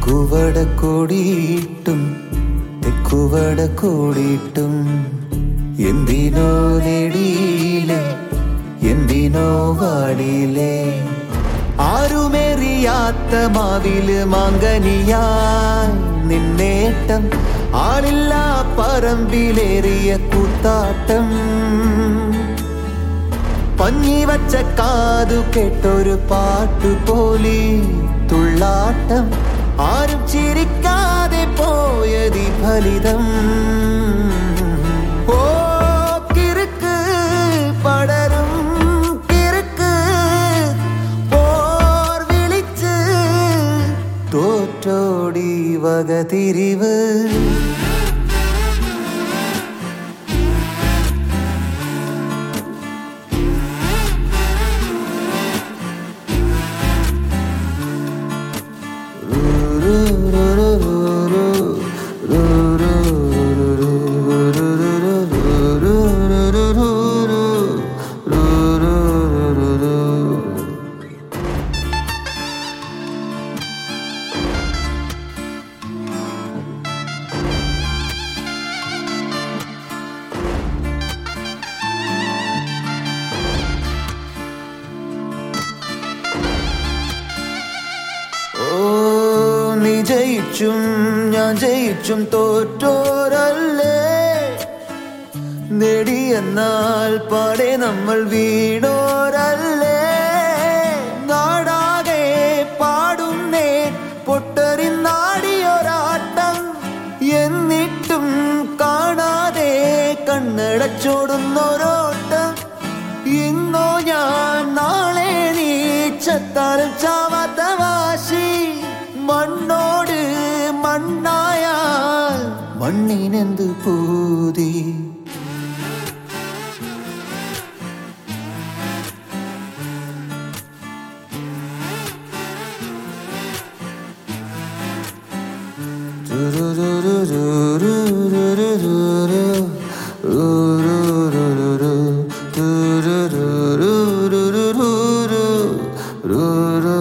പൂവട കൂടിയിട്ടും തെക്കുവട കൂടിയിട്ടും എന്തിനോ നേടിയില്ലേ, എന്തിനോ വാടിയില്ലേ. ആരുമേറിയാത്ത മാവില് മാങ്കനിയായി നിന്നേട്ടം, ആളില്ല പറമ്പിലേറിയ കൂത്താട്ടം. പഞ്ഞിവച്ച കാതു കേട്ടൊരു പാട്ടുപോലി തുള്ളാട്ടം, ആരും ചിരിക്കാതെ പോയതി ഫലിതം. ഓ കിറുക്ക് പടരും കിറുക്ക്, പോർ വിളിച്ച് തോറ്റോടി വകതിരിവ്. നീ ജയിച്ചും ഞാൻ ജയിച്ചും തോറ്റോരല്ലേ, നേടിയെന്നാൽ പാടെ നമ്മൾ വീണോരല്ലേ. നാടാകെ പാടുന്നേ പൊട്ടറിനാടിയൊരാട്ടം, എന്നിട്ടും കാണാതെ കണ്ണടച്ചോടുന്നൊരോട്ടം. ഇന്നോ ഞാൻ നാളെ നീ ചത്താലും ചാവാത്ത വാശി, മണ്ണോട് മണ്ണായാൽ മണ്ണിനെന്ത് പൂതി. ru